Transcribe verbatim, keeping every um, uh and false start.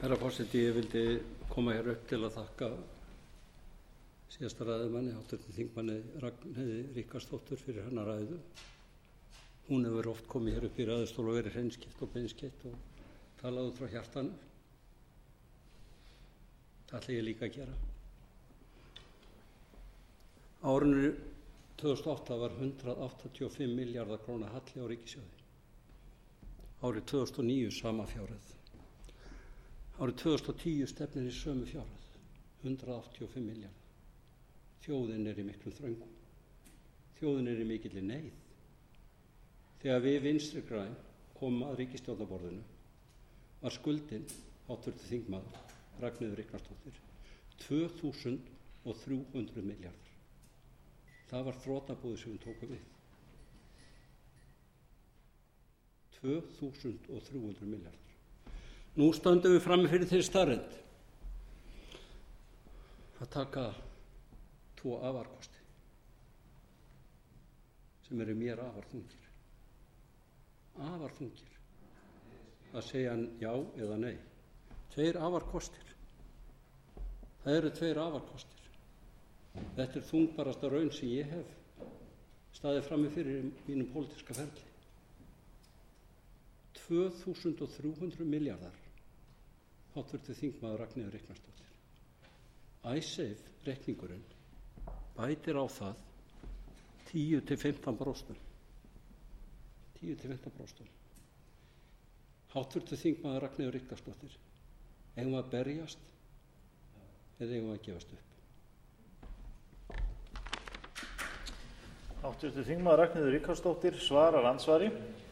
Herra forseti, ég vildi koma hér upp til að þakka síðasta ræðumanni, háttvirtum þingmanni Ragnheiði Ríkharðsdóttur fyrir hennar ræðu. Hún hefur oft komið hér upp í ræðustól og verið hreinskiptt og beinskiptt og talað út frá hjartanu. Það ætla ég líka að gera. Á árinu tvö þúsund og átta var hundrað áttatíu og fimm milljarða króna halli á ríkissjóði. Árið tvö þúsund og níu sama fjárhæð. Árið tvö þúsund og tíu stefnir í sömu fjárhæð, hundrað áttatíu og fimm milljarða. Þjóðin er í miklum þröngum. Þjóðin er í mikilli neyð. Þegar við Vinstri græn komum að ríkisstjórnarborðinu var skuldin, háttvirtur þingmaður Ragnheiður Ríkharðsdóttir, tvö þúsund og þrjú hundruð milljarðar. Það var þrotabúið sem við tókum við. tvö þúsund og þrjú hundruð milljarðar. Nú stöndum við frammi fyrir þeirri staðreynd að taka tvo afarkosti sem eru mér afar þungir. Afar þungir. Að segja já eða nei. Tveir afarkostir. Það eru tveir afarkostir. Þetta er þungbarasta raun sem ég hef staðið frammi fyrir í mínum pólitíska ferli. tvö þúsund og þrjú hundruð milljarðar, háttvirtur þingmaður Ragnheiður Ríkharðsdóttir. Icesave reikningurinn bætir á það tíu til fimmtán prósent. tíu til fimmtán prósent. Háttvirtur þingmaður Ragnheiður Ríkharðsdóttir, eigum að berjast eða eigum að gefast upp? Háttvirtur þingmaður Ragnheiður Ríkharðsdóttir svarar andsvari.